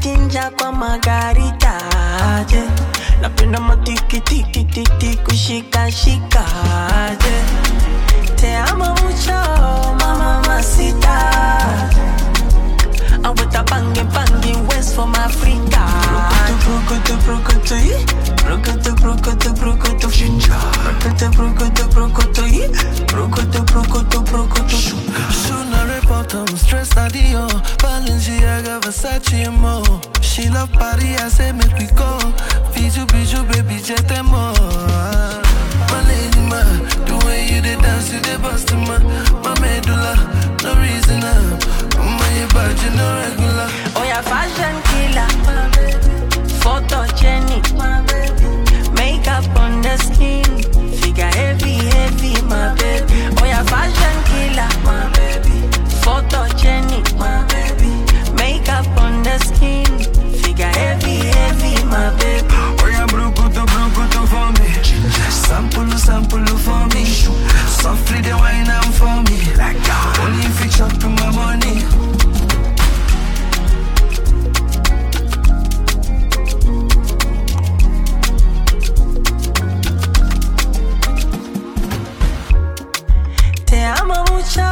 chinja kwa margarita, yeah. Napenda matiki tiki tiki kushika shika, yeah. Te amo mucho, mamacita. I want a banging West from Africa. Brokoto, brokoto, brokoto, brokoto, brokoto, ginger. Brokoto, brokoto. Soon report, I'm stressed out, yo. Balenciaga, Versace, and more. She love party, I say make we go. Bijou, baby, jet and more. My lady, ma, the way you dey dance, you dey bust ma. My medulla, no reason my bad, you no regular. Oh yeah, fashion killer, photogenic, makeup on the skin, figure heavy, my baby. Oh yeah, fashion killer, photogenic, makeup on the skin, figure heavy, my baby. Oh yeah, brukutu for me. Sample for me. Softly the wine and for me. Only if you chop my money. Te amo mucho,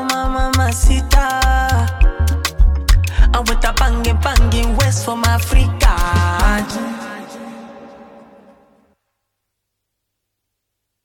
mamacita. I want a banging West from Africa.